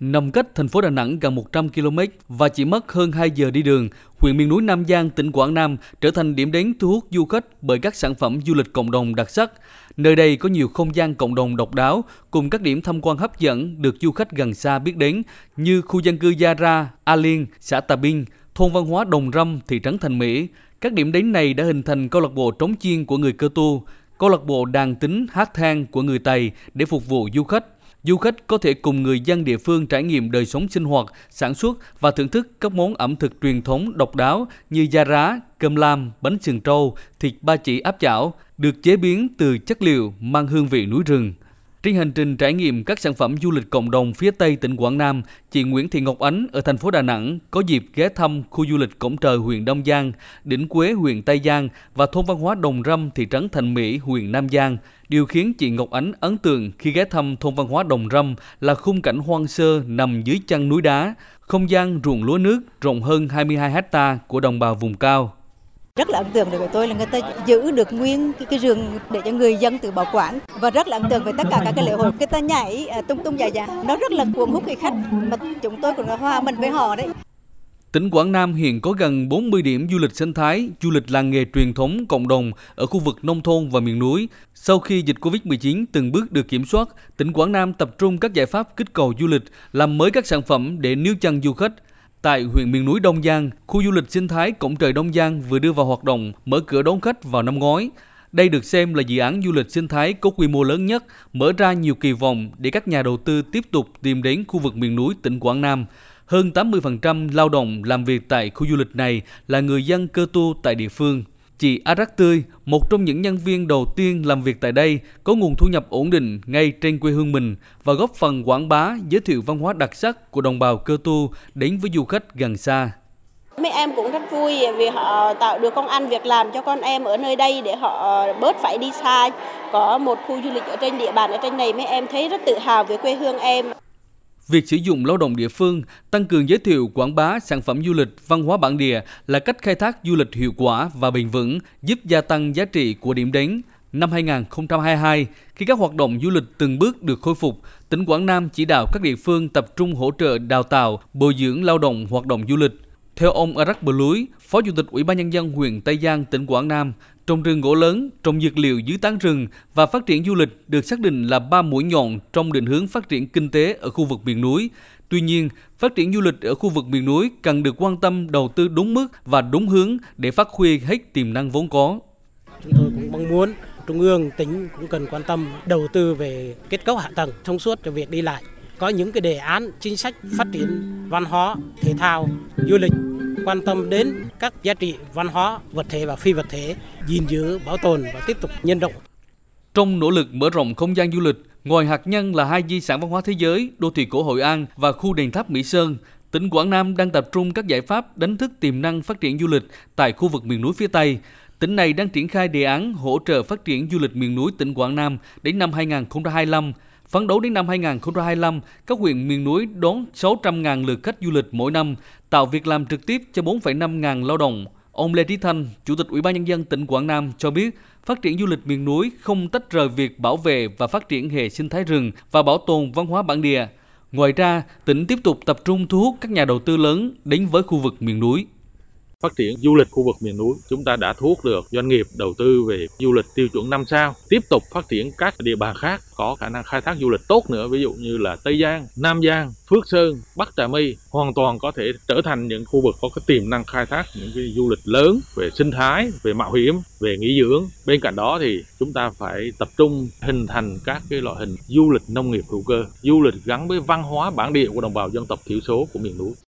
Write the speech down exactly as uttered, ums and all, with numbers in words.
Nằm cách thành phố Đà Nẵng gần một trăm ki lô mét và chỉ mất hơn hai giờ đi đường, huyện miền núi Nam Giang, tỉnh Quảng Nam trở thành điểm đến thu hút du khách bởi các sản phẩm du lịch cộng đồng đặc sắc. Nơi đây có nhiều không gian cộng đồng độc đáo cùng các điểm tham quan hấp dẫn được du khách gần xa biết đến như khu dân cư Gia Ra, A Liên, xã Tà Binh, thôn văn hóa Đồng Râm, thị trấn Thành Mỹ. Các điểm đến này đã hình thành câu lạc bộ trống chiên của người Cơ Tu, câu lạc bộ đàn tính hát than của người Tày để phục vụ du khách. Du khách có thể cùng người dân địa phương trải nghiệm đời sống sinh hoạt, sản xuất và thưởng thức các món ẩm thực truyền thống độc đáo như da rá, cơm lam, bánh sừng trâu, thịt ba chỉ áp chảo, được chế biến từ chất liệu mang hương vị núi rừng. Trên hành trình trải nghiệm các sản phẩm du lịch cộng đồng phía Tây tỉnh Quảng Nam, chị Nguyễn Thị Ngọc Ánh ở thành phố Đà Nẵng có dịp ghé thăm khu du lịch Cổng Trời huyện Đông Giang, Đỉnh Quế huyện Tây Giang và thôn văn hóa Đồng Râm, thị trấn Thành Mỹ huyện Nam Giang. Điều khiến chị Ngọc Ánh ấn tượng khi ghé thăm thôn văn hóa Đồng Râm là khung cảnh hoang sơ nằm dưới chân núi đá, không gian ruộng lúa nước rộng hơn hai mươi hai héc ta của đồng bào vùng cao. Rất là ấn tượng đối với tôi là người ta giữ được nguyên cái, cái rừng để cho người dân tự bảo quản, và rất là ấn tượng với tất cả các cái lễ hội, người ta nhảy tung tung dài dài, nó rất là cuốn hút người khách mà chúng tôi cũng là hòa mình với họ đấy. Tỉnh Quảng Nam hiện có gần bốn mươi điểm du lịch sinh thái, du lịch làng nghề truyền thống cộng đồng ở khu vực nông thôn và miền núi. Sau khi dịch Covid mười chín từng bước được kiểm soát, tỉnh Quảng Nam tập trung các giải pháp kích cầu du lịch, làm mới các sản phẩm để níu chân du khách. Tại huyện miền núi Đông Giang, khu du lịch sinh thái Cổng Trời Đông Giang vừa đưa vào hoạt động, mở cửa đón khách vào năm ngoái. Đây được xem là dự án du lịch sinh thái có quy mô lớn nhất, mở ra nhiều kỳ vọng để các nhà đầu tư tiếp tục tìm đến khu vực miền núi tỉnh Quảng Nam. Hơn tám mươi phần trăm lao động làm việc tại khu du lịch này là người dân Cơ Tu tại địa phương. Chị A Rắc Tươi, một trong những nhân viên đầu tiên làm việc tại đây, có nguồn thu nhập ổn định ngay trên quê hương mình và góp phần quảng bá, giới thiệu văn hóa đặc sắc của đồng bào Cơ Tu đến với du khách gần xa. Mấy em cũng rất vui vì họ tạo được công ăn việc làm cho con em ở nơi đây để họ bớt phải đi xa. Có một khu du lịch ở trên địa bàn ở trên này, mấy em thấy rất tự hào về quê hương em. Việc sử dụng lao động địa phương, tăng cường giới thiệu quảng bá sản phẩm du lịch, văn hóa bản địa là cách khai thác du lịch hiệu quả và bền vững, giúp gia tăng giá trị của điểm đến. Năm hai nghìn không trăm hai mươi hai, khi các hoạt động du lịch từng bước được khôi phục, tỉnh Quảng Nam chỉ đạo các địa phương tập trung hỗ trợ đào tạo, bồi dưỡng lao động hoạt động du lịch. Theo ông A Rắc Bờ Lúi, Phó Chủ tịch Ủy ban Nhân dân huyện Tây Giang, tỉnh Quảng Nam, trồng rừng gỗ lớn, trồng dược liệu dưới tán rừng và phát triển du lịch được xác định là ba mũi nhọn trong định hướng phát triển kinh tế ở khu vực miền núi. Tuy nhiên, phát triển du lịch ở khu vực miền núi cần được quan tâm đầu tư đúng mức và đúng hướng để phát huy hết tiềm năng vốn có. Chúng tôi cũng mong muốn Trung ương, tỉnh cũng cần quan tâm đầu tư về kết cấu hạ tầng thông suốt cho việc đi lại. Có những cái đề án chính sách phát triển văn hóa, thể thao, du lịch, quan tâm đến các giá trị văn hóa, vật thể và phi vật thể, gìn giữ, bảo tồn và tiếp tục nhân rộng. Trong nỗ lực mở rộng không gian du lịch, ngoài hạt nhân là hai di sản văn hóa thế giới, đô thị cổ Hội An và khu đền tháp Mỹ Sơn, tỉnh Quảng Nam đang tập trung các giải pháp đánh thức tiềm năng phát triển du lịch tại khu vực miền núi phía Tây. Tỉnh này đang triển khai đề án hỗ trợ phát triển du lịch miền núi tỉnh Quảng Nam đến năm hai nghìn không trăm hai mươi lăm. Phấn đấu đến năm hai nghìn không trăm hai mươi lăm, các huyện miền núi đón sáu trăm nghìn lượt khách du lịch mỗi năm, tạo việc làm trực tiếp cho bốn phẩy năm ngàn lao động. Ông Lê Trí Thanh, Chủ tịch Ủy ban Nhân dân tỉnh Quảng Nam cho biết, phát triển du lịch miền núi không tách rời việc bảo vệ và phát triển hệ sinh thái rừng và bảo tồn văn hóa bản địa. Ngoài ra, tỉnh tiếp tục tập trung thu hút các nhà đầu tư lớn đến với khu vực miền núi. Phát triển du lịch khu vực miền núi, chúng ta đã thu hút được doanh nghiệp đầu tư về du lịch tiêu chuẩn năm sao. Tiếp tục phát triển các địa bàn khác có khả năng khai thác du lịch tốt nữa, ví dụ như là Tây Giang, Nam Giang, Phước Sơn, Bắc Trà My hoàn toàn có thể trở thành những khu vực có cái tiềm năng khai thác những cái du lịch lớn về sinh thái, về mạo hiểm, về nghỉ dưỡng. Bên cạnh đó thì chúng ta phải tập trung hình thành các cái loại hình du lịch nông nghiệp hữu cơ, du lịch gắn với văn hóa bản địa của đồng bào dân tộc thiểu số của miền núi.